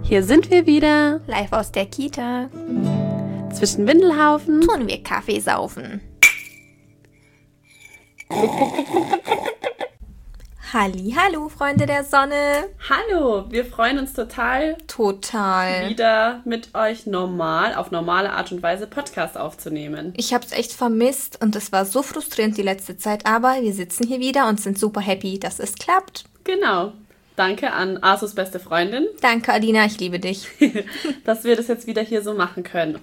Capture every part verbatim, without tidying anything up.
Hier sind wir wieder. Live aus der Kita. Zwischen Windelhaufen tun wir Kaffee saufen. Hallihallo, Freunde der Sonne. Hallo, wir freuen uns total, Total. wieder mit euch normal, auf normale Art und Weise Podcast aufzunehmen. Ich hab's echt vermisst und es war so frustrierend die letzte Zeit, aber wir sitzen hier wieder und sind super happy, dass es klappt. Genau. Danke an Asus beste Freundin, Danke, Alina, ich liebe dich. dass wir das jetzt wieder hier so machen können.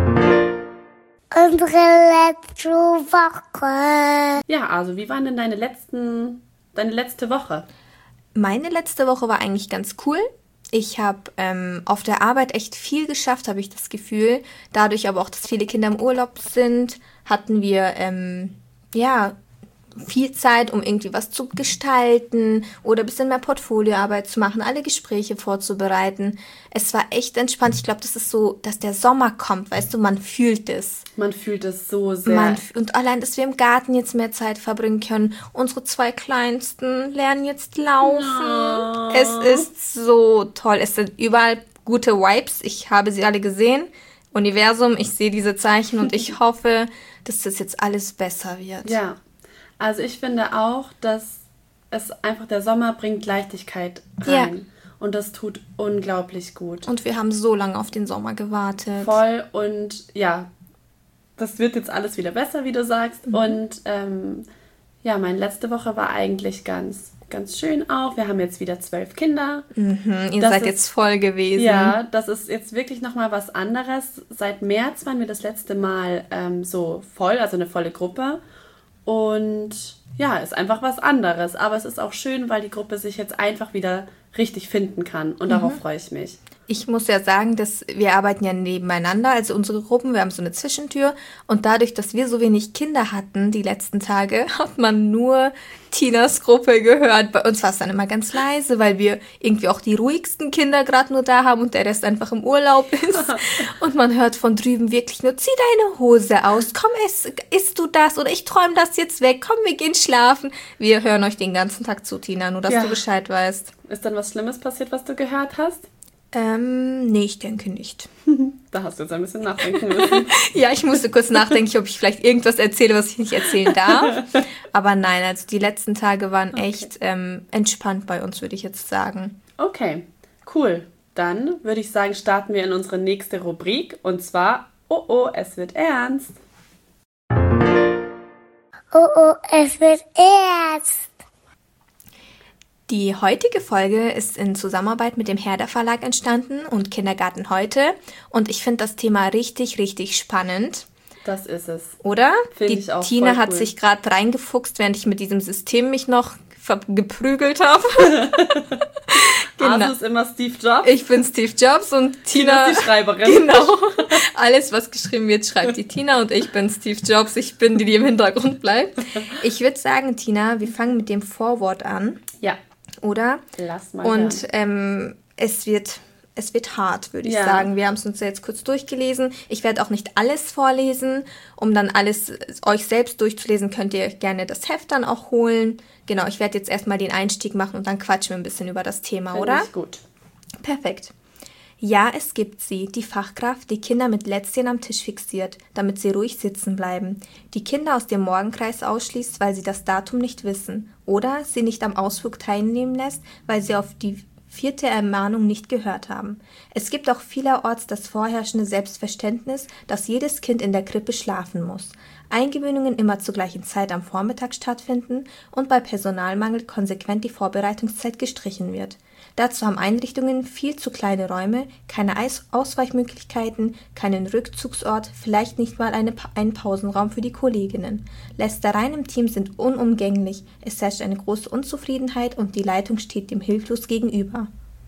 Unsere letzte Woche. Ja, also wie waren denn deine letzten, deine letzte Woche? Meine letzte Woche war eigentlich ganz cool. Ich habe ähm, auf der Arbeit echt viel geschafft, habe ich das Gefühl. Dadurch aber auch, dass viele Kinder im Urlaub sind, hatten wir ähm, ja viel Zeit, um irgendwie was zu gestalten oder ein bisschen mehr Portfolioarbeit zu machen, alle Gespräche vorzubereiten. Es war echt entspannt. Ich glaube, das ist so, dass der Sommer kommt, weißt du, man fühlt es. Man fühlt es so sehr. Man, und allein, dass wir im Garten jetzt mehr Zeit verbringen können. Unsere zwei Kleinsten lernen jetzt laufen. Oh. Es ist so toll. Es sind überall gute Vibes. Ich habe sie alle gesehen. Universum, ich sehe diese Zeichen und ich hoffe, dass das jetzt alles besser wird. Ja, also ich finde auch, dass es einfach, der Sommer bringt Leichtigkeit rein. Ja. Und das tut unglaublich gut. Und wir haben so lange auf den Sommer gewartet. Voll und ja, das wird jetzt alles wieder besser, wie du sagst. Mhm. Und ähm, ja, meine letzte Woche war eigentlich ganz, ganz schön auch. Wir haben jetzt wieder zwölf Kinder. Mhm, ihr Das seid ist- jetzt voll gewesen. Ja, das ist jetzt wirklich nochmal was anderes. Seit März waren wir das letzte Mal ähm, so voll, also eine volle Gruppe. Und ja, ist einfach was anderes. Aber es ist auch schön, weil die Gruppe sich jetzt einfach wieder richtig finden kann. Und darauf freue ich mich. Ich muss ja sagen, dass wir arbeiten ja nebeneinander, also unsere Gruppen, wir haben so eine Zwischentür und dadurch, dass wir so wenig Kinder hatten die letzten Tage, hat man nur Tinas Gruppe gehört. Bei uns war es dann immer ganz leise, weil wir irgendwie auch die ruhigsten Kinder gerade nur da haben und der Rest einfach im Urlaub ist. Und man hört von drüben wirklich nur, zieh deine Hose aus, komm, ess, isst du das oder ich träume das jetzt weg, komm, wir gehen schlafen. Wir hören euch den ganzen Tag zu, Tina, nur dass Ja. du Bescheid weißt. Ist dann was Schlimmes passiert, was du gehört hast? Ähm, nee, ich denke nicht. Da hast du jetzt ein bisschen nachdenken müssen. Ja, ich musste kurz nachdenken, ob ich vielleicht irgendwas erzähle, was ich nicht erzählen darf. Aber nein, also die letzten Tage waren echt ähm, entspannt bei uns, würde ich jetzt sagen. Okay, cool. Dann würde ich sagen, starten wir in unsere nächste Rubrik. Und zwar, oh oh, es wird ernst. Oh oh, es wird ernst. Die heutige Folge ist in Zusammenarbeit mit dem Herder Verlag entstanden und Kindergarten heute. Und ich finde das Thema richtig, richtig spannend, Das ist es. oder? Find Die ich auch Tina voll hat cool. sich gerade reingefuchst, während ich mit diesem System mich noch ver- geprügelt habe. Genau. Asus immer Steve Jobs. Ich bin Steve Jobs und Tina Tina... ist die Schreiberin. Genau. Alles, was geschrieben wird, schreibt die Tina und ich bin Steve Jobs. Ich bin die, die im Hintergrund bleibt. Ich würde sagen, Tina, wir fangen mit dem Vorwort an, Ja, oder? lass mal Und hören. ähm, es wird... Es wird hart, würde ich Ja. sagen. Wir haben es uns jetzt kurz durchgelesen. Ich werde auch nicht alles vorlesen. Um dann alles euch selbst durchzulesen, könnt ihr gerne das Heft dann auch holen. Genau, ich werde jetzt erstmal den Einstieg machen und dann quatschen wir ein bisschen über das Thema, Find oder? ich gut. Perfekt. Ja, es gibt sie, die Fachkraft, die Kinder mit Lätzchen am Tisch fixiert, damit sie ruhig sitzen bleiben, die Kinder aus dem Morgenkreis ausschließt, weil sie das Datum nicht wissen oder sie nicht am Ausflug teilnehmen lässt, weil sie auf die vierte Ermahnung nicht gehört haben. Es gibt auch vielerorts das vorherrschende Selbstverständnis, dass jedes Kind in der Krippe schlafen muss, Eingewöhnungen immer zur gleichen Zeit am Vormittag stattfinden und bei Personalmangel konsequent die Vorbereitungszeit gestrichen wird. Dazu haben Einrichtungen viel zu kleine Räume, keine Eis- Ausweichmöglichkeiten, keinen Rückzugsort, vielleicht nicht mal eine pa- einen Pausenraum für die Kolleginnen. Lästereien im Team sind unumgänglich, es herrscht eine große Unzufriedenheit und die Leitung steht dem hilflos gegenüber.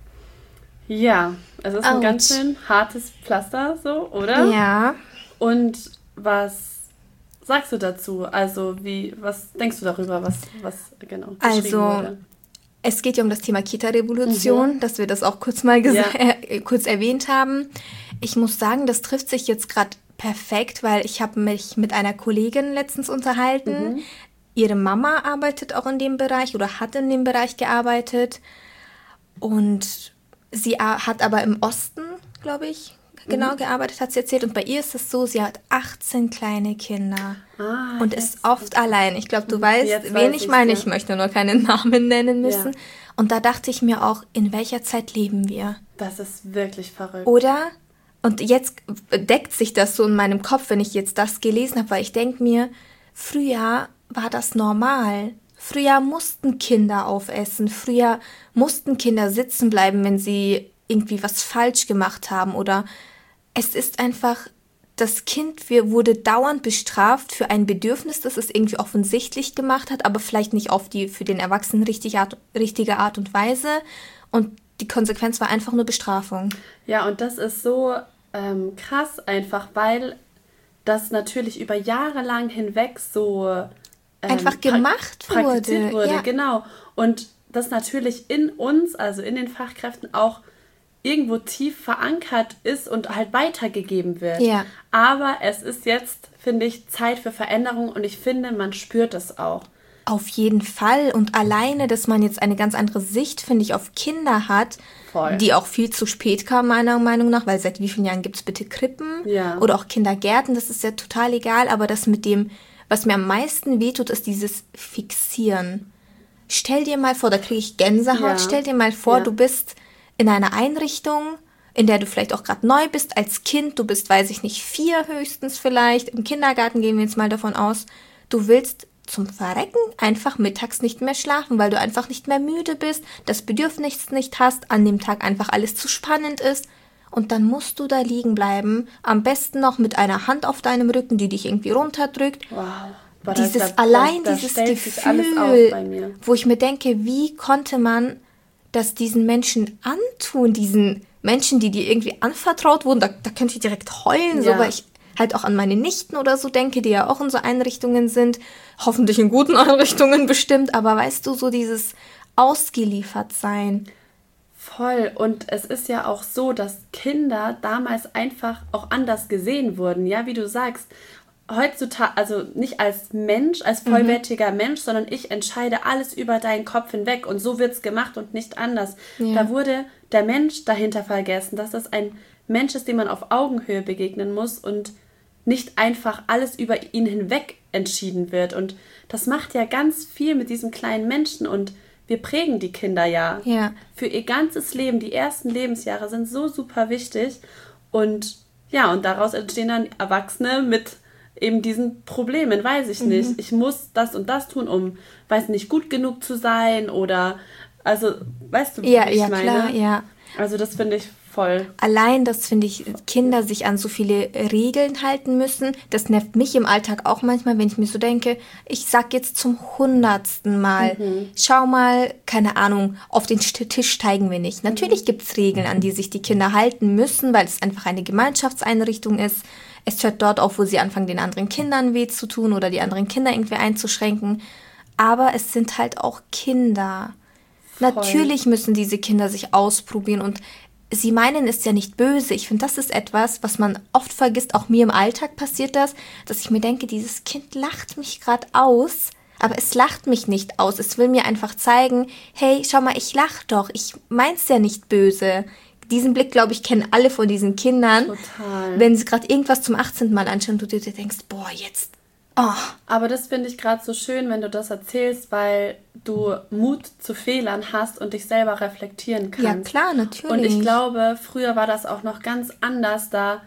Ja, es ist ein Autsch. ganz schön hartes Pflaster, so, oder? Ja, Und was sagst du dazu? Also, wie, was denkst du darüber, was, was genau geschrieben Also, wurde? es geht ja um das Thema Kita-Revolution, dass wir das auch kurz mal ges- Ja. äh, kurz erwähnt haben. Ich muss sagen, das trifft sich jetzt gerade perfekt, weil ich habe mich mit einer Kollegin letztens unterhalten. Ihre Mama arbeitet auch in dem Bereich oder hat in dem Bereich gearbeitet. Und sie hat aber im Osten, glaube ich, genau mhm. gearbeitet, hat sie erzählt. Und bei ihr ist es so, sie hat achtzehn kleine Kinder ah, und ist oft allein. Ich glaube, du weißt, jetzt wen weiß ich meine. Ja. Ich möchte nur keinen Namen nennen müssen. Ja. Und da dachte ich mir auch, in welcher Zeit leben wir? Das ist wirklich verrückt. Oder? Und jetzt deckt sich das so in meinem Kopf, wenn ich jetzt das gelesen habe, weil ich denke mir, früher war das normal. Früher mussten Kinder aufessen. Früher mussten Kinder sitzen bleiben, wenn sie irgendwie was falsch gemacht haben. Oder es ist einfach, das Kind wurde dauernd bestraft für ein Bedürfnis, das es irgendwie offensichtlich gemacht hat, aber vielleicht nicht auf die für den Erwachsenen richtige Art, richtige Art und Weise. Und die Konsequenz war einfach nur Bestrafung. Ja, und das ist so ähm, krass einfach, weil das natürlich über Jahre lang hinweg so ähm, einfach gemacht pra- praktiziert wurde. wurde ja. Genau. Und das natürlich in uns, also in den Fachkräften auch irgendwo tief verankert ist und halt weitergegeben wird. Ja. Aber es ist jetzt, finde ich, Zeit für Veränderung und ich finde, man spürt es auch. Auf jeden Fall. Und alleine, dass man jetzt eine ganz andere Sicht, finde ich, auf Kinder hat, Voll. die auch viel zu spät kam, meiner Meinung nach, weil seit wie vielen Jahren gibt es bitte Krippen ja. oder auch Kindergärten, das ist ja total egal, aber das mit dem, was mir am meisten wehtut, ist dieses Fixieren. Stell dir mal vor, da kriege ich Gänsehaut, ja. stell dir mal vor, ja. du bist in einer Einrichtung, in der du vielleicht auch gerade neu bist als Kind, du bist, weiß ich nicht, vier höchstens vielleicht, im Kindergarten gehen wir jetzt mal davon aus, du willst zum Verrecken einfach mittags nicht mehr schlafen, weil du einfach nicht mehr müde bist, das Bedürfnis nicht hast, an dem Tag einfach alles zu spannend ist und dann musst du da liegen bleiben, am besten noch mit einer Hand auf deinem Rücken, die dich irgendwie runterdrückt. Wow. Boah, dieses das, das, allein, das, dieses das Gefühl, wo ich mir denke, wie konnte man das diesen Menschen antun, diesen Menschen, die dir irgendwie anvertraut wurden, da, da könnte ich direkt heulen, ja. so, weil ich halt auch an meine Nichten oder so denke, die ja auch in so Einrichtungen sind, hoffentlich in guten Einrichtungen bestimmt, aber weißt du, so dieses Ausgeliefertsein. Voll. Und es ist ja auch so, dass Kinder damals einfach auch anders gesehen wurden, ja, wie du sagst, heutzutage, also nicht als Mensch, als vollwertiger mhm. Mensch, sondern ich entscheide alles über deinen Kopf hinweg und so wird's gemacht und nicht anders. Ja. Da wurde der Mensch dahinter vergessen, dass das ein Mensch ist, dem man auf Augenhöhe begegnen muss und nicht einfach alles über ihn hinweg entschieden wird. Und das macht ja ganz viel mit diesem kleinen Menschen und wir prägen die Kinder ja, ja. für ihr ganzes Leben. Die ersten Lebensjahre sind so super wichtig und ja, und daraus entstehen dann Erwachsene mit eben diesen Problemen, weiß ich nicht. Mhm. Ich muss das und das tun, um, weiß nicht, gut genug zu sein oder, also, weißt du, wie ja, ich ja, meine? Klar, ja. Also das finde ich voll. Allein, dass, finde ich, Kinder sich an so viele Regeln halten müssen, das nervt mich im Alltag auch manchmal, wenn ich mir so denke, ich sag jetzt zum hundertsten Mal, mhm. schau mal, keine Ahnung, auf den Tisch steigen wir nicht. Natürlich mhm. gibt es Regeln, an die sich die Kinder halten müssen, weil es einfach eine Gemeinschaftseinrichtung ist. Es hört dort auf, wo sie anfangen, den anderen Kindern weh zu tun oder die anderen Kinder irgendwie einzuschränken. Aber es sind halt auch Kinder. Voll. Natürlich müssen diese Kinder sich ausprobieren und sie meinen es ja nicht böse. Ich finde, das ist etwas, was man oft vergisst. Auch mir im Alltag passiert das, dass ich mir denke, dieses Kind lacht mich gerade aus, aber es lacht mich nicht aus. Es will mir einfach zeigen, hey, schau mal, ich lach doch. Ich mein's ja nicht böse. Diesen Blick, glaube ich, kennen alle von diesen Kindern. Total. Wenn sie gerade irgendwas zum achtzehnten Mal anschauen und du dir denkst, boah, jetzt, oh. Aber das finde ich gerade so schön, wenn du das erzählst, weil du Mut zu Fehlern hast und dich selber reflektieren kannst. Ja, klar, natürlich. Und ich glaube, früher war das auch noch ganz anders. Da,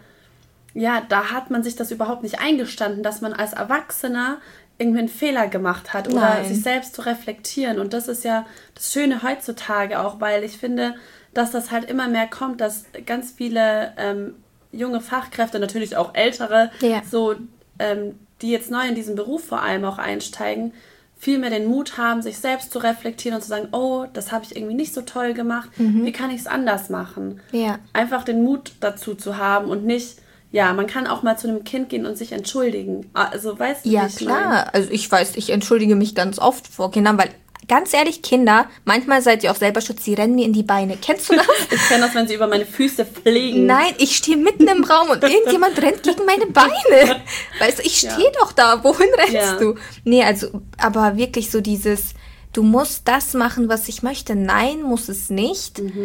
ja, da hat man sich das überhaupt nicht eingestanden, dass man als Erwachsener irgendwie einen Fehler gemacht hat oder Nein. sich selbst zu reflektieren. Und das ist ja das Schöne heutzutage auch, weil ich finde, dass das halt immer mehr kommt, dass ganz viele ähm, junge Fachkräfte, natürlich auch ältere, ja. so ähm, die jetzt neu in diesen Beruf vor allem auch einsteigen, viel mehr den Mut haben, sich selbst zu reflektieren und zu sagen, oh, das habe ich irgendwie nicht so toll gemacht, mhm. wie kann ich es anders machen? Ja. Einfach den Mut dazu zu haben und nicht, ja, man kann auch mal zu einem Kind gehen und sich entschuldigen. Also, weißt du, ja, wie ich klar. meine? Also ich weiß, ich entschuldige mich ganz oft vor Kindern, weil ganz ehrlich, Kinder, manchmal seid ihr auch selber schuld, sie rennen mir in die Beine. Kennst du das? Ich kenne das, wenn sie über meine Füße fliegen. Nein, ich stehe mitten im Raum und irgendjemand rennt gegen meine Beine. Weißt du, ich stehe ja. doch da. Wohin rennst ja. du? Nee, also, aber wirklich so dieses, du musst das machen, was ich möchte. Nein, muss es nicht. Mhm.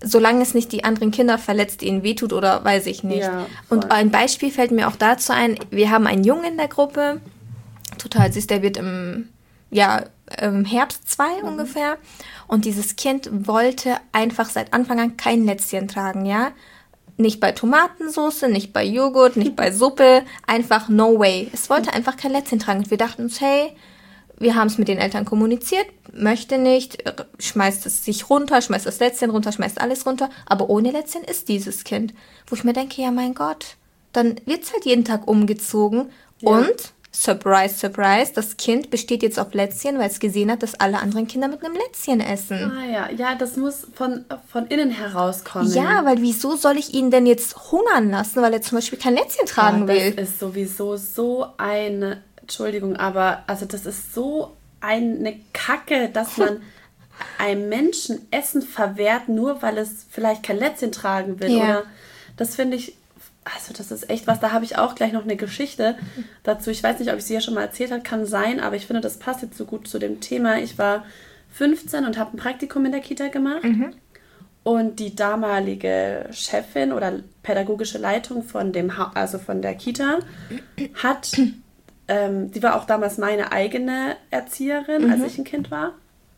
solange es nicht die anderen Kinder verletzt, ihnen wehtut oder weiß ich nicht. Ja, und ein Beispiel fällt mir auch dazu ein, wir haben einen Jungen in der Gruppe, total süß, der wird im, ja, im Herbst zwei mhm. ungefähr. Und dieses Kind wollte einfach seit Anfang an kein Lätzchen tragen, ja. Nicht bei Tomatensauce, nicht bei Joghurt, nicht bei Suppe, einfach no way. Es wollte einfach kein Lätzchen tragen. Und wir dachten uns, hey, wir haben es mit den Eltern kommuniziert, möchte nicht, schmeißt es sich runter, schmeißt das Lätzchen runter, schmeißt alles runter, aber ohne Lätzchen ist dieses Kind. Wo ich mir denke, ja mein Gott, dann wird es halt jeden Tag umgezogen ja. und, surprise, surprise, das Kind besteht jetzt auf Lätzchen, weil es gesehen hat, dass alle anderen Kinder mit einem Lätzchen essen. Ah ja, ja, das muss von, von innen herauskommen. Ja, weil wieso soll ich ihn denn jetzt hungern lassen, weil er zum Beispiel kein Lätzchen tragen ja, will? Das ist sowieso so eine... Entschuldigung, aber also das ist so eine Kacke, dass man einem Menschen Essen verwehrt, nur weil es vielleicht kein Lätzchen tragen will. Ja. Oder das finde ich, also das ist echt was, da habe ich auch gleich noch eine Geschichte dazu. Ich weiß nicht, ob ich sie ja schon mal erzählt habe, kann sein, aber ich finde, das passt jetzt so gut zu dem Thema. Ich war fünfzehn und habe ein Praktikum in der Kita gemacht. Mhm. Und die damalige Chefin oder pädagogische Leitung von dem ha- also von der Kita hat... Ähm, die war auch damals meine eigene Erzieherin, mhm. als ich ein Kind war.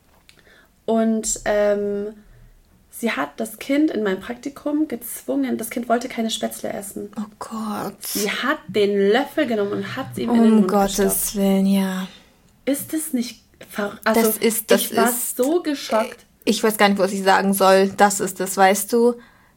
Und ähm, sie hat das Kind in meinem Praktikum gezwungen, das Kind wollte keine Spätzle essen. Oh Gott. Sie hat den Löffel genommen und hat sie ihm um in den Mund Gottes gestopft. Willen, ja. Ist das nicht verrückt? Also, das ist, das ich war ist, so geschockt. Ich weiß gar nicht, was ich sagen soll. Das ist es, weißt du.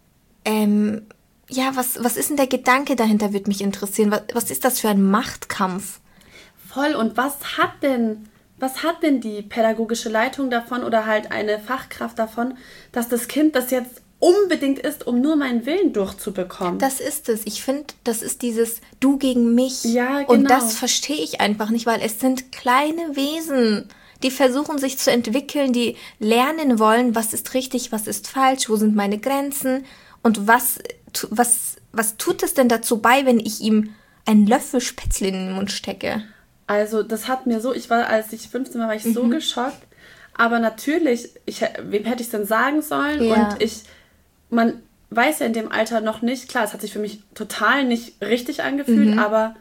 Ähm... Ja, was, was ist denn der Gedanke dahinter, würde mich interessieren. Was, was ist das für ein Machtkampf? Voll, und was hat denn, was hat denn die pädagogische Leitung davon oder halt eine Fachkraft davon, dass das Kind das jetzt unbedingt isst, um nur meinen Willen durchzubekommen? Das ist es. Ich finde, das ist dieses Du gegen mich. Ja, genau. Und das verstehe ich einfach nicht, weil es sind kleine Wesen, die versuchen sich zu entwickeln, die lernen wollen, was ist richtig, was ist falsch, wo sind meine Grenzen. Und was, was, was tut es denn dazu bei, wenn ich ihm einen Löffel Spätzle in den Mund stecke? Also das hat mir so, ich war, als ich fünfzehn war, war ich mhm. so geschockt. Aber natürlich, ich, wem hätte ich es denn sagen sollen? Ja. Und ich, man weiß ja in dem Alter noch nicht, klar, es hat sich für mich total nicht richtig angefühlt, mhm. aber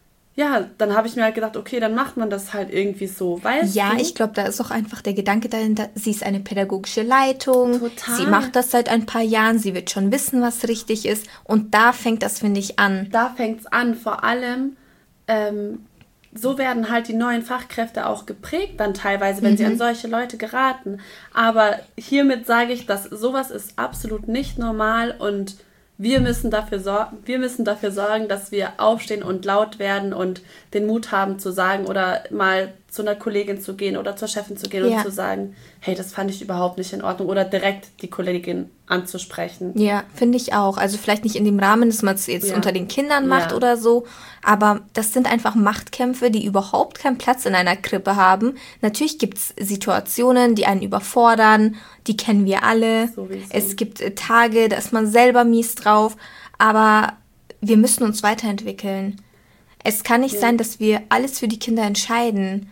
ja, dann habe ich mir halt gedacht, okay, dann macht man das halt irgendwie so, weißt ja, du? Ja, ich glaube, da ist auch einfach der Gedanke dahinter, sie ist eine pädagogische Leitung, Total. Sie macht das seit ein paar Jahren, sie wird schon wissen, was richtig ist und da fängt das, finde ich, an. Da fängt es an, vor allem, ähm, so werden halt die neuen Fachkräfte auch geprägt dann teilweise, wenn mhm. sie an solche Leute geraten. Aber hiermit sage ich, dass sowas ist absolut nicht normal und wir müssen dafür sorgen, wir müssen dafür sorgen, dass wir aufstehen und laut werden und den Mut haben zu sagen oder mal zu einer Kollegin zu gehen oder zur Chefin zu gehen ja. und zu sagen, hey, das fand ich überhaupt nicht in Ordnung oder direkt die Kollegin anzusprechen. Ja, finde ich auch. Also vielleicht nicht in dem Rahmen, dass man es jetzt ja. unter den Kindern macht ja. oder so, aber das sind einfach Machtkämpfe, die überhaupt keinen Platz in einer Krippe haben. Natürlich gibt es Situationen, die einen überfordern, die kennen wir alle. Sowieso. Es gibt äh, Tage, da ist man selber mies drauf, aber wir müssen uns weiterentwickeln. Es kann nicht ja. sein, dass wir alles für die Kinder entscheiden.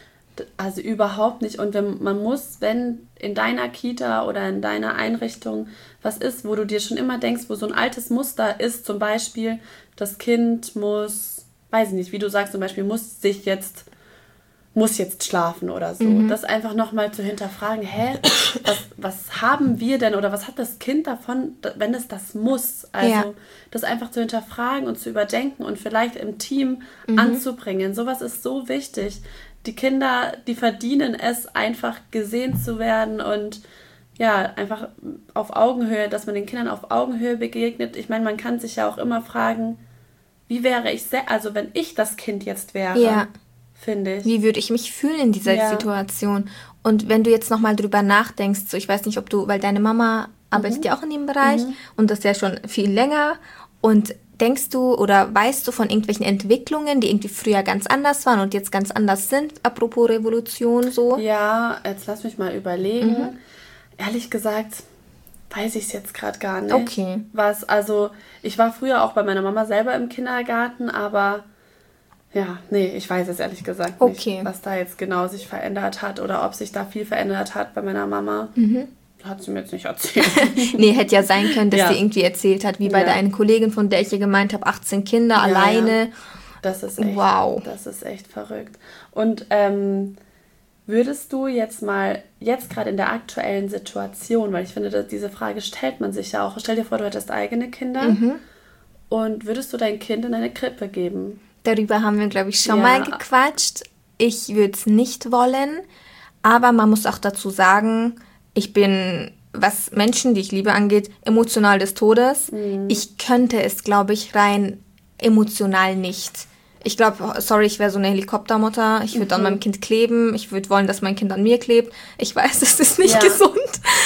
Also überhaupt nicht. Und wenn, man muss, wenn in deiner Kita oder in deiner Einrichtung was ist, wo du dir schon immer denkst, wo so ein altes Muster ist, zum Beispiel, das Kind muss, weiß ich nicht, wie du sagst, zum Beispiel, muss sich jetzt, muss jetzt schlafen oder so. Mhm. Das einfach nochmal zu hinterfragen, hä, was, was haben wir denn oder was hat das Kind davon, wenn es das muss? Also ja. das einfach zu hinterfragen und zu überdenken und vielleicht im Team mhm. anzubringen. Sowas ist so wichtig. Die Kinder, die verdienen es, einfach gesehen zu werden und ja, einfach auf Augenhöhe, dass man den Kindern auf Augenhöhe begegnet. Ich meine, man kann sich ja auch immer fragen, wie wäre ich, se- also wenn ich das Kind jetzt wäre, ja. finde ich. Wie würde ich mich fühlen in dieser ja. Situation? Und wenn du jetzt nochmal drüber nachdenkst, so ich weiß nicht, ob du, weil deine Mama arbeitet mhm. ja auch in dem Bereich mhm. und das ja schon viel länger und denkst du oder weißt du von irgendwelchen Entwicklungen, die irgendwie früher ganz anders waren und jetzt ganz anders sind, apropos Revolution so? Ja, jetzt lass mich mal überlegen. Mhm. Ehrlich gesagt, weiß ich es jetzt gerade gar nicht. Okay. Was, also, ich war früher auch bei meiner Mama selber im Kindergarten, aber ja, nee, ich weiß es ehrlich gesagt nicht, okay. was da jetzt genau sich verändert hat oder ob sich da viel verändert hat bei meiner Mama. Mhm. hat sie mir jetzt nicht erzählt. Nee, hätte ja sein können, dass Ja. sie irgendwie erzählt hat, wie bei Ja. der einen Kollegin, von der ich ihr gemeint habe, achtzehn Kinder Ja, alleine. ja. Das ist echt, Wow. das ist echt verrückt. Und ähm, würdest du jetzt mal, jetzt gerade in der aktuellen Situation, weil ich finde, dass diese Frage stellt man sich ja auch, stell dir vor, du hättest eigene Kinder Mhm. und würdest du dein Kind in eine Krippe geben? Darüber haben wir, glaube ich, schon Ja. mal gequatscht. Ich würde es nicht wollen, aber man muss auch dazu sagen, ich bin, was Menschen, die ich liebe, angeht, emotional des Todes. Mhm. Ich könnte es, glaube ich, rein emotional nicht. Ich glaube, sorry, ich wäre so eine Helikoptermutter. Ich würde an Mhm. meinem Kind kleben. Ich würde wollen, dass mein Kind an mir klebt. Ich weiß, es ist nicht Ja. gesund.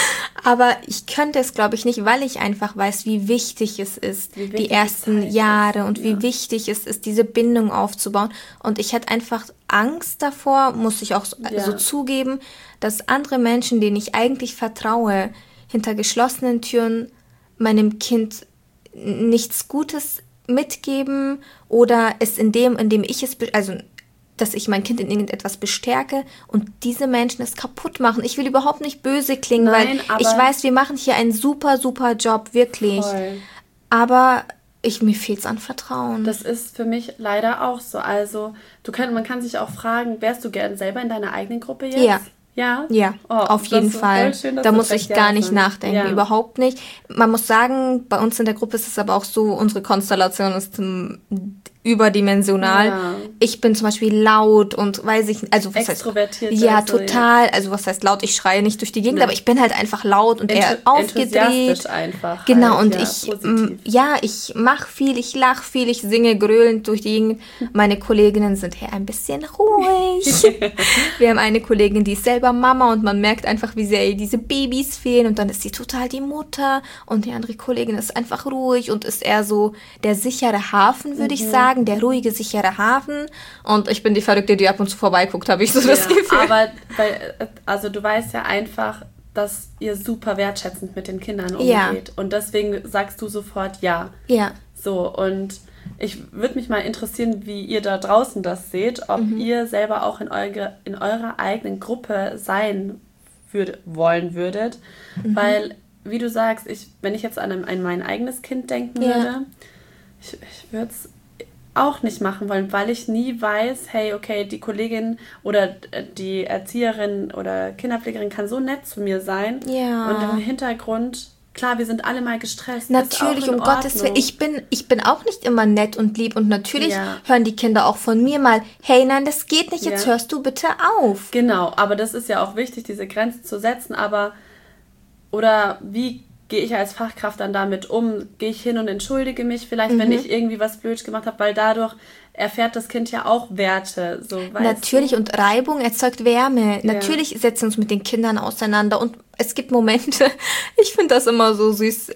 Aber ich könnte es, glaube ich, nicht, weil ich einfach weiß, wie wichtig es ist, Wie wichtig die die ersten Zeit Jahre ist, und wie ja. wichtig es ist, diese Bindung aufzubauen. Und ich hätte einfach Angst davor, muss ich auch so, Ja. so zugeben, dass andere Menschen, denen ich eigentlich vertraue, hinter geschlossenen Türen meinem Kind n- nichts Gutes mitgeben oder es in dem, in dem ich es, be- also dass ich mein Kind in irgendetwas bestärke und diese Menschen es kaputt machen. Ich will überhaupt nicht böse klingen, Nein, weil ich aber- weiß, wir machen hier einen super, super Job, wirklich. Voll. Aber ich, mir fehlt es an Vertrauen. Das ist für mich leider auch so. Also, du kann, man kann sich auch fragen, wärst du gern selber in deiner eigenen Gruppe jetzt? Ja. Ja? Ja, Oh, auf das jeden ist voll Fall. schön, dass Da du muss direkt ich Ja gar nicht sagst. nachdenken, Ja. überhaupt nicht. Man muss sagen, bei uns in der Gruppe ist es aber auch so, unsere Konstellation ist ähm, überdimensional. Ja. Ich bin zum Beispiel laut und weiß ich, also was Extrovertiert, heißt, ja, also, ja. total, also was heißt laut, ich schreie nicht durch die Gegend, Nee. aber ich bin halt einfach laut und eher Enthu- aufgedreht. enthusiastisch einfach. Genau, halt, und ja, ich, positiv. m, ja, ich mache viel, ich lache viel, ich singe gröhlend durch die Gegend. Meine Kolleginnen sind hier ein bisschen ruhig. Wir haben eine Kollegin, die ist selber Mama und man merkt einfach, wie sehr ihr diese Babys fehlen und dann ist sie total die Mutter und die andere Kollegin ist einfach ruhig und ist eher so der sichere Hafen, würde Mhm. ich sagen, der ruhige, sichere Hafen und ich bin die Verrückte, die ab und zu vorbeiguckt, habe ich so das Ja, Gefühl. aber weil, äh, also du weißt ja einfach, dass ihr super wertschätzend mit den Kindern umgeht. Ja. Und deswegen sagst du sofort ja. Ja, So, und ich würde mich mal interessieren, wie ihr da draußen das seht, ob Mhm. ihr selber auch in, eure, in eurer eigenen Gruppe sein würd, wollen würdet. Mhm. Weil, wie du sagst, ich, wenn ich jetzt an, ein, an mein eigenes Kind denken Ja. würde, ich, ich würde es auch nicht machen wollen, weil ich nie weiß, hey, okay, die Kollegin oder die Erzieherin oder Kinderpflegerin kann so nett zu mir sein. Ja. Und im Hintergrund, klar, wir sind alle mal gestresst. natürlich, ist auch in um Gottes Willen. Ordnung. Ich bin, ich bin auch nicht immer nett und lieb und natürlich Ja. hören die Kinder auch von mir mal, hey, nein, das geht nicht, jetzt Ja. hörst du bitte auf. Genau, aber das ist ja auch wichtig, diese Grenzen zu setzen, aber oder wie gehe ich als Fachkraft dann damit um? Gehe ich hin und entschuldige mich vielleicht, Mhm. wenn ich irgendwie was blöd gemacht habe, weil dadurch erfährt das Kind ja auch Werte, so weißt Natürlich, du? und Reibung erzeugt Wärme. Ja. Natürlich setzen wir uns mit den Kindern auseinander und es gibt Momente, ich finde das immer so süß.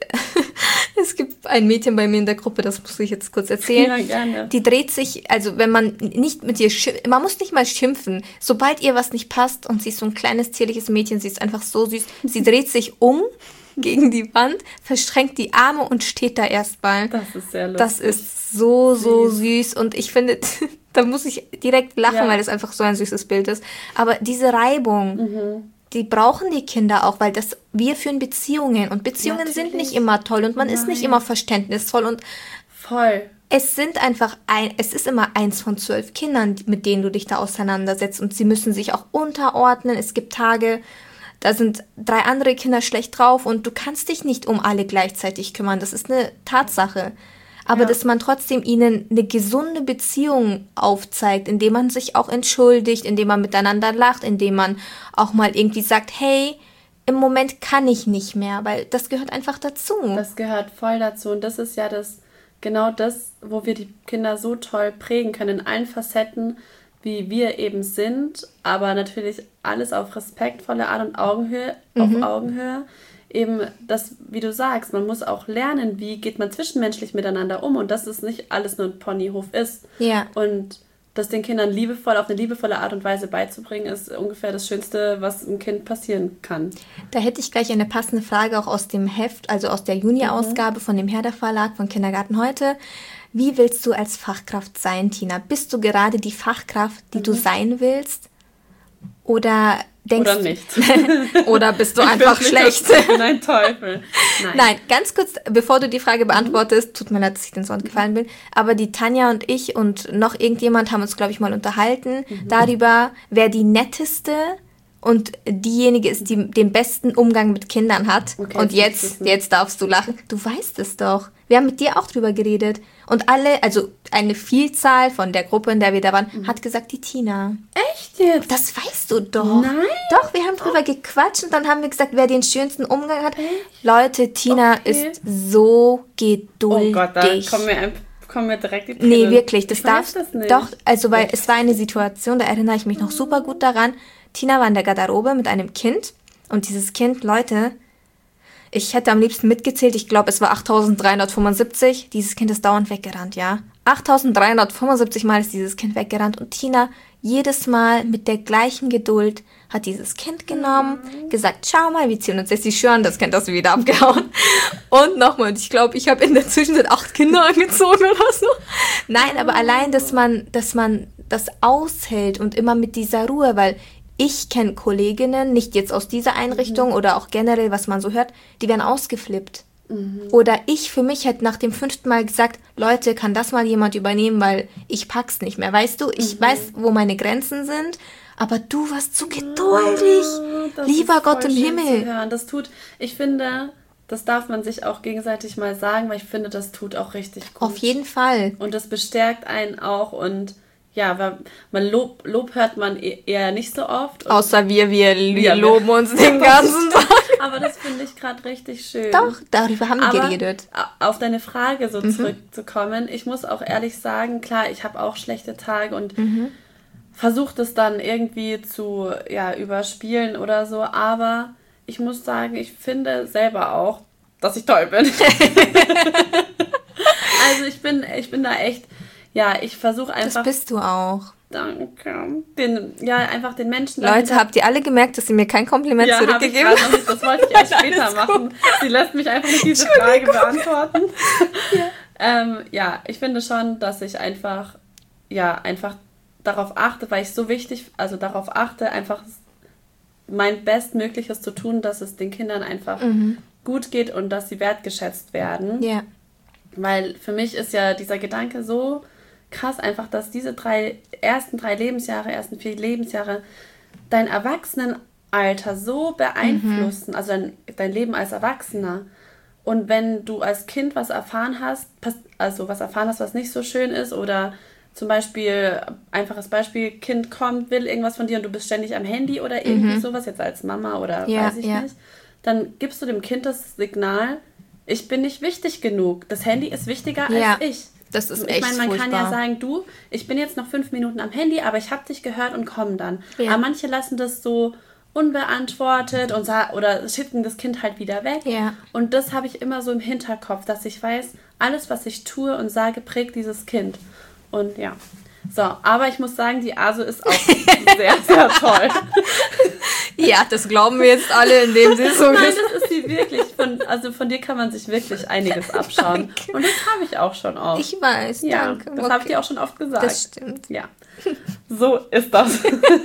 Es gibt ein Mädchen bei mir in der Gruppe, das muss ich jetzt kurz erzählen. Ja, gerne. Die dreht sich, also wenn man nicht mit ihr schimpft, man muss nicht mal schimpfen. Sobald ihr was nicht passt und sie ist so ein kleines, zierliches Mädchen, sie ist einfach so süß, sie dreht sich um gegen die Wand, verschränkt die Arme und steht da erstmal. Das ist sehr lustig. Das ist so, so süß und ich finde, da muss ich direkt lachen, Ja. weil es einfach so ein süßes Bild ist. Aber diese Reibung, die brauchen die Kinder auch, weil das, wir führen Beziehungen und Beziehungen sind Natürlich. nicht immer toll und man ist nicht Nein. immer verständnisvoll und Voll. es sind einfach ein, es ist immer eins von zwölf Kindern, mit denen du dich da auseinandersetzt und sie müssen sich auch unterordnen. Es gibt Tage, da sind drei andere Kinder schlecht drauf und du kannst dich nicht um alle gleichzeitig kümmern. Das ist eine Tatsache. Aber Ja. dass man trotzdem ihnen eine gesunde Beziehung aufzeigt, indem man sich auch entschuldigt, indem man miteinander lacht, indem man auch mal irgendwie sagt, hey, im Moment kann ich nicht mehr, weil das gehört einfach dazu. Das gehört voll dazu. Und das ist ja das, genau das, wo wir die Kinder so toll prägen können, in allen Facetten, wie wir eben sind, aber natürlich alles auf respektvolle Art und Augenhöhe, auf Augenhöhe. Eben das, wie du sagst, man muss auch lernen, wie geht man zwischenmenschlich miteinander um und dass es nicht alles nur ein Ponyhof ist. Ja. Und das den Kindern liebevoll, auf eine liebevolle Art und Weise beizubringen, ist ungefähr das Schönste, was einem Kind passieren kann. Da hätte ich gleich eine passende Frage auch aus dem Heft, also aus der Juni-Ausgabe von dem Herder Verlag von Kindergarten heute. Wie willst du als Fachkraft sein, Tina? Bist du gerade die Fachkraft, die du sein willst? Oder denkst Oder nicht. Oder bist du Ich einfach bin schlecht? nicht, ich bin ein Teufel. Nein. Nein, ganz kurz, bevor du die Frage beantwortest, tut mir leid, dass ich den so gefallen bin, aber die Tanja und ich und noch irgendjemand haben uns, glaube ich, mal unterhalten Mhm. darüber, wer die netteste und diejenige ist, die den besten Umgang mit Kindern hat. Okay, und jetzt jetzt, wissen. jetzt darfst du lachen. Du weißt es doch. Wir haben mit dir auch drüber geredet. Und alle, also eine Vielzahl von der Gruppe, in der wir da waren, Mhm. hat gesagt, die Tina. Echt jetzt? Das weißt du doch. Nein. Doch, wir haben drüber gequatscht und dann haben wir gesagt, wer den schönsten Umgang hat. Leute, Tina Okay. ist so geduldig. Oh Gott, da kommen wir, ein- kommen wir direkt die Nee, Tränen. wirklich, das ich darfst weiß das nicht. doch, also weil es war eine Situation, da erinnere ich mich noch super gut daran. Tina war in der Garderobe mit einem Kind und dieses Kind, Leute, ich hätte am liebsten mitgezählt, ich glaube, es war achttausenddreihundertfünfundsiebzig. Dieses Kind ist dauernd weggerannt, ja. achttausenddreihundertfünfundsiebzig Mal ist dieses Kind weggerannt und Tina jedes Mal mit der gleichen Geduld hat dieses Kind genommen, gesagt, schau mal, wir ziehen uns jetzt die Schuhe an, das Kind hast du wieder abgehauen. Und nochmal, und ich glaube, ich habe in der Zwischenzeit acht Kinder angezogen oder so. Nein, aber allein, dass man, dass man das aushält und immer mit dieser Ruhe, weil ich kenne Kolleginnen, nicht jetzt aus dieser Einrichtung Mhm. oder auch generell, was man so hört, die werden ausgeflippt. Mhm. Oder ich für mich hätte nach dem fünften Mal gesagt, Leute, kann das mal jemand übernehmen, weil ich pack's nicht mehr. Weißt du, ich Mhm. weiß, wo meine Grenzen sind, aber du warst zu geduldig. Ah, das Lieber ist Gott voll im schön Himmel. Zu hören. Das tut, ich finde, das darf man sich auch gegenseitig mal sagen, weil ich finde, das tut auch richtig gut. Auf jeden Fall. Und das bestärkt einen auch und ja, weil man Lob, Lob hört man e- eher nicht so oft. Und, Außer wir, wir, wir Ja, wir- loben uns den ganzen Tag. aber das finde ich gerade richtig schön. Doch, darüber haben wir Aber geredet. a- auf deine Frage so zurückzukommen, ich muss auch ehrlich sagen, klar, ich habe auch schlechte Tage und versuche das dann irgendwie zu ja, überspielen oder so, aber ich muss sagen, ich finde selber auch, dass ich toll bin. Also ich bin, ich bin da echt, ja, ich versuche Das einfach, bist du auch. danke, den, ja, einfach den Menschen Leute, dahinter- habt ihr alle gemerkt, dass sie mir kein Kompliment ja, hab ich zurückgegeben grad haben? noch nicht, das wollte ich erst später Alles gut. machen. Sie lässt mich einfach nicht diese Frage beantworten. Ja. Ähm, ja, ich finde schon, dass ich einfach, ja, einfach darauf achte, weil ich so wichtig, also darauf achte, einfach mein Bestmögliches zu tun, dass es den Kindern einfach gut geht und dass sie wertgeschätzt werden. Ja. Weil für mich ist ja dieser Gedanke so krass einfach, dass diese drei ersten drei Lebensjahre, ersten vier Lebensjahre dein Erwachsenenalter so beeinflussen, also dein, dein Leben als Erwachsener. Und wenn du als Kind was erfahren hast, pass- also was erfahren hast, was nicht so schön ist oder zum Beispiel, einfaches Beispiel, Kind kommt, will irgendwas von dir und du bist ständig am Handy oder irgendwie sowas, jetzt als Mama oder Ja, weiß ich ja. nicht, dann gibst du dem Kind das Signal, ich bin nicht wichtig genug. Das Handy ist wichtiger Ja, als ich. das ist ich echt meine, man kann furchtbar. ja sagen, du, ich bin jetzt noch fünf Minuten am Handy, aber ich habe dich gehört und komm dann. Ja. Aber manche lassen das so unbeantwortet und sa- oder schicken das Kind halt wieder weg. Ja. Und das habe ich immer so im Hinterkopf, dass ich weiß, alles, was ich tue und sage, prägt dieses Kind. Und ja. So, aber ich muss sagen, die Aso ist auch sehr, sehr toll. Ja, das glauben wir jetzt alle, indem sie so Nein, ist. das ist sie wirklich. Von, also von dir kann man sich wirklich einiges abschauen. Und das habe ich auch schon oft. Ich weiß, ja, danke. das habe ich dir auch schon oft gesagt. Das stimmt. Ja, so ist das.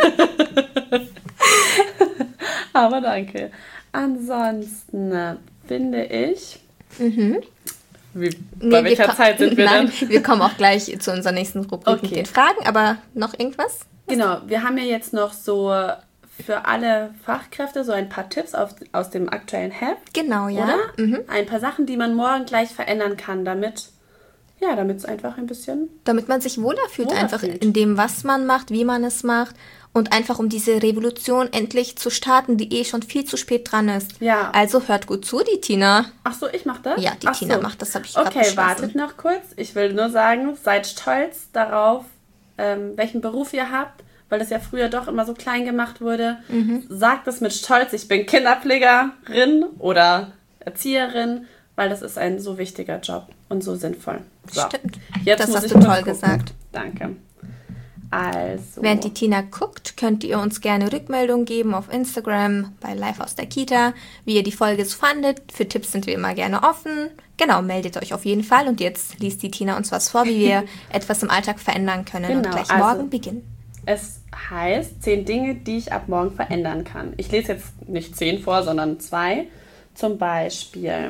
Aber danke. Ansonsten äh, finde ich... Wie, Nee, bei welcher ko- Zeit sind wir Nein, denn? wir kommen auch gleich zu unserer nächsten Rubrik mit Okay. den Fragen, aber noch irgendwas? Genau, wir haben ja jetzt noch so für alle Fachkräfte so ein paar Tipps auf, aus dem aktuellen Heft, Genau, ja. oder? Mhm. Ein paar Sachen, die man morgen gleich verändern kann, damit ja, damit es einfach ein bisschen... Damit man sich wohler fühlt, Wohler einfach fühlt. in dem, was man macht, wie man es macht und einfach um diese Revolution endlich zu starten, die eh schon viel zu spät dran ist. Ja. Also hört gut zu, die Tina. Ach so, ich mach das? Ja, die Ach Tina so. macht das, habe ich gerade Okay, beschlossen. wartet noch kurz. Ich will nur sagen, seid stolz darauf, ähm, welchen Beruf ihr habt, weil das ja früher doch immer so klein gemacht wurde. Mhm. Sagt es mit Stolz, ich bin Kinderpflegerin oder Erzieherin, weil das ist ein so wichtiger Job und so sinnvoll. So. Stimmt. Jetzt Das muss hast ich du noch toll gucken. gesagt. Danke. Also. Während die Tina guckt, könnt ihr uns gerne Rückmeldung geben auf Instagram bei Live aus der Kita, wie ihr die Folge so fandet. Für Tipps sind wir immer gerne offen. Genau, meldet euch auf jeden Fall. Und jetzt liest die Tina uns was vor, wie wir etwas im Alltag verändern können und Genau, gleich also- morgen beginnen. Es heißt zehn Dinge, die ich ab morgen verändern kann. Ich lese jetzt nicht zehn vor, sondern zwei. Zum Beispiel,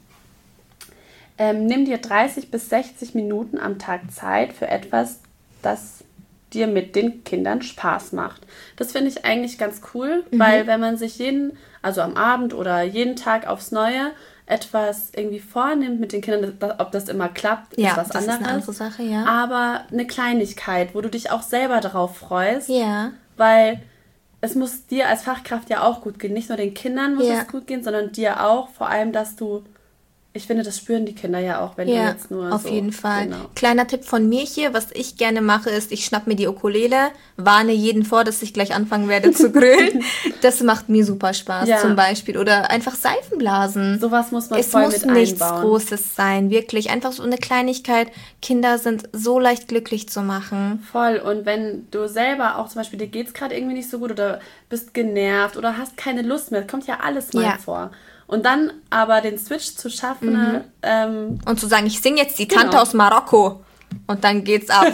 ähm, nimm dir dreißig bis sechzig Minuten am Tag Zeit für etwas, das dir mit den Kindern Spaß macht. Das finde ich eigentlich ganz cool, mhm. weil wenn man sich jeden, also am Abend oder jeden Tag aufs Neue etwas irgendwie vornimmt mit den Kindern, ob das immer klappt, ja, ist was das anderes. Ist eine andere Sache, ja. Aber eine Kleinigkeit, wo du dich auch selber darauf freust, ja. weil es muss dir als Fachkraft ja auch gut gehen. Nicht nur den Kindern muss ja. es gut gehen, sondern dir auch. Vor allem, dass du, ich finde, das spüren die Kinder ja auch, wenn ja, du jetzt nur auf so... jeden Fall. Genau. Kleiner Tipp von mir hier, was ich gerne mache, ist, ich schnapp mir die Ukulele, warne jeden vor, dass ich gleich anfangen werde zu grölen. Das macht mir super Spaß, ja. zum Beispiel. Oder einfach Seifenblasen. Sowas muss man es voll muss mit nichts einbauen. Großes sein, wirklich. Einfach so eine Kleinigkeit. Kinder sind so leicht glücklich zu machen. Voll. Und wenn du selber auch zum Beispiel, dir geht's gerade irgendwie nicht so gut oder bist genervt oder hast keine Lust mehr, kommt ja alles mal ja. vor. Und dann aber den Switch zu schaffen. Mhm. Ähm, und zu sagen, ich singe jetzt die genau. Tante aus Marokko. Und dann geht's ab.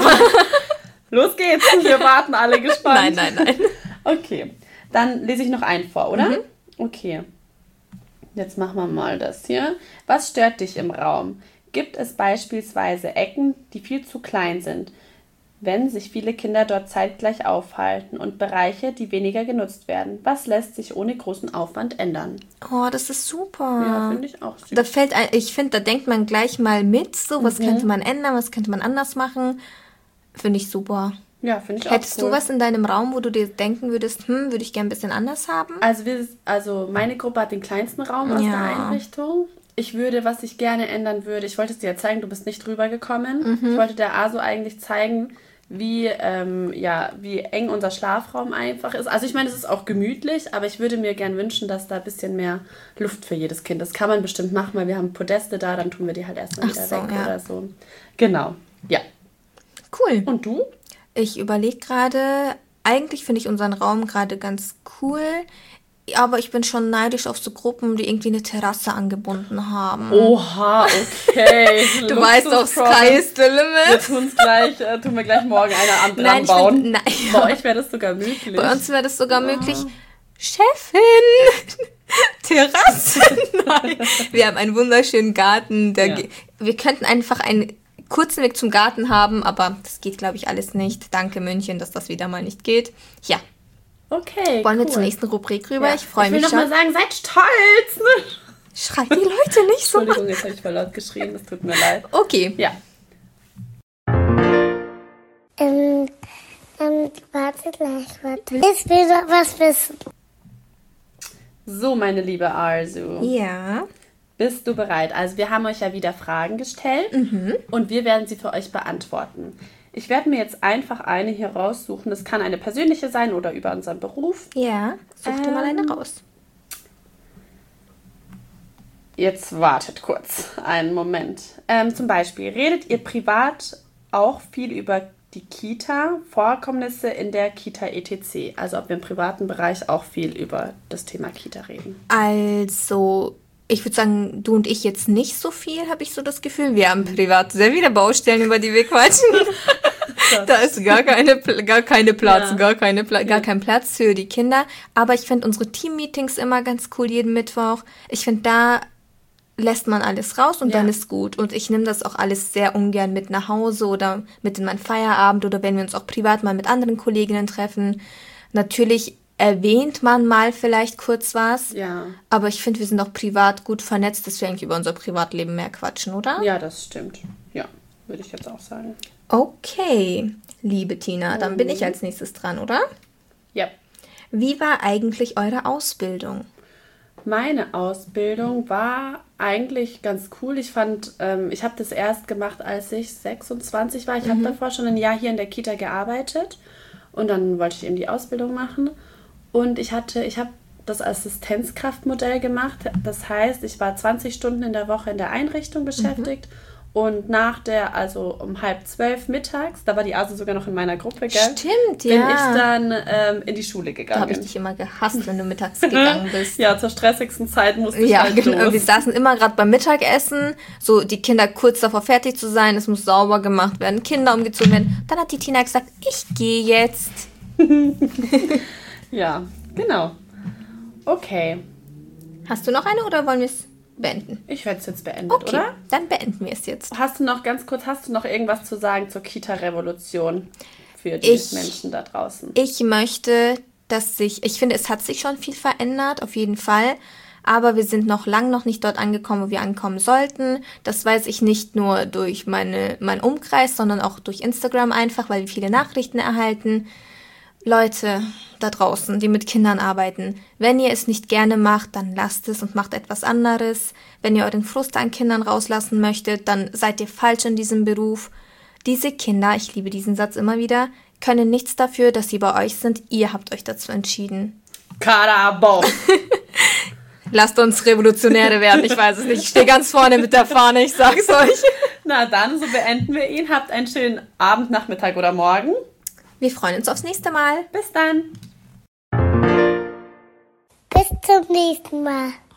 Los geht's, wir warten alle gespannt. Nein, nein, nein. Okay, dann lese ich noch einen vor, oder? Mhm. Okay. Jetzt machen wir mal das hier. Was stört dich im Raum? Gibt es beispielsweise Ecken, die viel zu klein sind, wenn sich viele Kinder dort zeitgleich aufhalten, und Bereiche, die weniger genutzt werden? Was lässt sich ohne großen Aufwand ändern? Oh, das ist super. Ja, finde ich auch süß. Da fällt ein, ich finde, da denkt man gleich mal mit, so, was Mhm. könnte man ändern, was könnte man anders machen. Finde ich super. Ja, finde ich Hättest auch cool. du was in deinem Raum, wo du dir denken würdest, hm, würde ich gerne ein bisschen anders haben? Also, wir, also meine Gruppe hat den kleinsten Raum aus Ja. der Einrichtung. Ich würde, was ich gerne ändern würde, ich wollte es dir ja zeigen, du bist nicht rübergekommen. Mhm. Ich wollte der Aso eigentlich zeigen, wie, ähm, ja, wie eng unser Schlafraum einfach ist. Also ich meine, es ist auch gemütlich, aber ich würde mir gern wünschen, dass da ein bisschen mehr Luft für jedes Kind ist. Das kann man bestimmt machen, weil wir haben Podeste da, dann tun wir die halt erstmal Ach wieder so, weg ja. oder so. Genau, ja. Cool. Und du? Ich überlege gerade, eigentlich finde ich unseren Raum gerade ganz cool, aber ich bin schon neidisch auf so Gruppen, die irgendwie eine Terrasse angebunden haben. Oha, okay. Du weißt doch, Sky is the Wir limit. tun's gleich, äh, tun wir gleich morgen eine Abend dran Nein, ich bauen. find, nein, Bei euch wäre das sogar möglich. Bei uns wäre das sogar möglich. Chefin! Terrasse! Nein. Wir haben einen wunderschönen Garten. Der Ja. ge- Wir könnten einfach einen kurzen Weg zum Garten haben, aber das geht, glaube ich, alles nicht. Danke, München, dass das wieder mal nicht geht. Ja, Okay, wollen cool. wir zur nächsten Rubrik rüber? Ja. Ich freue Ich will mich noch mal schon. sagen, seid stolz! Schreit die Leute nicht so an. Entschuldigung, jetzt habe ich voll laut geschrien, das tut mir leid. Okay. Ja. Ähm, ähm, warte gleich, warte. Ich will noch was wissen. So, meine liebe Arzu, Ja. bist du bereit? Also wir haben euch ja wieder Fragen gestellt Mhm. und wir werden sie für euch beantworten. Ich werde mir jetzt einfach eine hier raussuchen. Das kann eine persönliche sein oder über unseren Beruf. Ja. Such dir mal eine Ähm. raus. Jetzt wartet kurz einen Moment. Ähm, zum Beispiel, redet ihr privat auch viel über die Kita, Vorkommnisse in der Kita et cetera? Also ob wir im privaten Bereich auch viel über das Thema Kita reden. Also, ich würde sagen, du und ich jetzt nicht so viel, habe ich so das Gefühl. Wir haben privat sehr viele Baustellen, über die wir quatschen. Da ist gar keine, Pl- gar keine Platz, Ja. gar, keine Pla- gar Ja. kein Platz für die Kinder. Aber ich finde unsere Team-Meetings immer ganz cool, jeden Mittwoch. Ich finde, da lässt man alles raus und Ja. dann ist gut. Und ich nehme das auch alles sehr ungern mit nach Hause oder mit in meinen Feierabend oder wenn wir uns auch privat mal mit anderen Kolleginnen treffen. Natürlich erwähnt man mal vielleicht kurz was, Ja, aber ich finde, wir sind auch privat gut vernetzt, dass wir eigentlich über unser Privatleben mehr quatschen, oder? ja, das stimmt. Ja, würde ich jetzt auch sagen. Okay, liebe Tina, dann bin ich als nächstes dran, oder? Ja, Wie war eigentlich eure Ausbildung? meine Ausbildung war eigentlich ganz cool. Ich fand, ähm, ich habe das erst gemacht, als ich sechsundzwanzig war. Ich habe davor schon ein Jahr hier in der Kita gearbeitet und dann wollte ich eben die Ausbildung machen. Und ich hatte, ich habe das Assistenzkraftmodell gemacht. Das heißt, ich war zwanzig Stunden in der Woche in der Einrichtung beschäftigt. Und nach der, also um halb zwölf mittags, da war die Asu sogar noch in meiner Gruppe, gell? Stimmt, Bin ja. ich dann ähm, in die Schule Da gegangen. habe ich dich immer gehasst, wenn du mittags gegangen bist. Ja, zur stressigsten Zeit musste ich Ja, halt genau. los. Wir saßen immer gerade beim Mittagessen, so die Kinder kurz davor fertig zu sein, es muss sauber gemacht werden, Kinder umgezogen werden. Dann hat die Tina gesagt, ich gehe jetzt. Ja, genau. Okay. Hast du noch eine oder wollen wir es beenden? Ich werde es jetzt beendet, Okay, oder? dann beenden wir es jetzt. Hast du noch ganz kurz, hast du noch irgendwas zu sagen zur Kita-Revolution für die Ich- Menschen da draußen? Ich möchte, dass sich, ich finde, es hat sich schon viel verändert, auf jeden Fall. Aber wir sind noch lang noch nicht dort angekommen, wo wir ankommen sollten. Das weiß ich nicht nur durch meine, meinen Umkreis, sondern auch durch Instagram einfach, weil wir viele Nachrichten erhalten. Leute da draußen, die mit Kindern arbeiten, wenn ihr es nicht gerne macht, dann lasst es und macht etwas anderes. Wenn ihr euren Frust an Kindern rauslassen möchtet, dann seid ihr falsch in diesem Beruf. Diese Kinder, ich liebe diesen Satz immer wieder, können nichts dafür, dass sie bei euch sind. Ihr habt euch dazu entschieden. Karabo! Lasst uns Revolutionäre werden, ich weiß es nicht. Ich stehe ganz vorne mit der Fahne, ich sag's euch. Na dann, so beenden wir ihn. Habt einen schönen Abend, Nachmittag oder Morgen. Wir freuen uns aufs nächste Mal. Bis dann. Bis zum nächsten Mal.